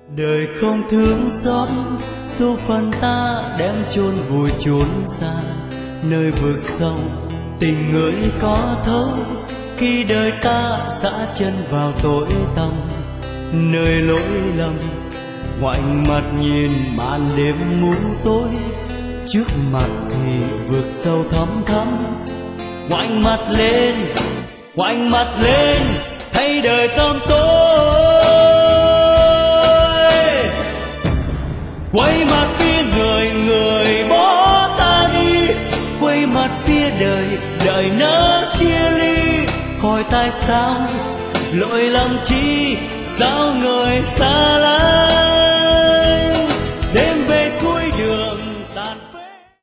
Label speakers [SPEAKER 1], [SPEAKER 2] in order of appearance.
[SPEAKER 1] Đời không thương xót, số phận ta đem chôn vùi chốn xa. Nơi vực sâu tình người có thấu, khi đời ta dã chân vào tối tăm. Nơi lỗi lầm ngoảnh mặt nhìn màn đêm mù tối, trước mặt thì vực sâu thăm thắm. Ngoảnh mặt lên, ngoảnh mặt lên, thấy đời tăm tối. Quay mặt phía người, người bỏ ta đi. Quay mặt phía đời, đời nỡ chia ly. Hỏi tại sao, lỗi lầm chi, sao người xa lắm.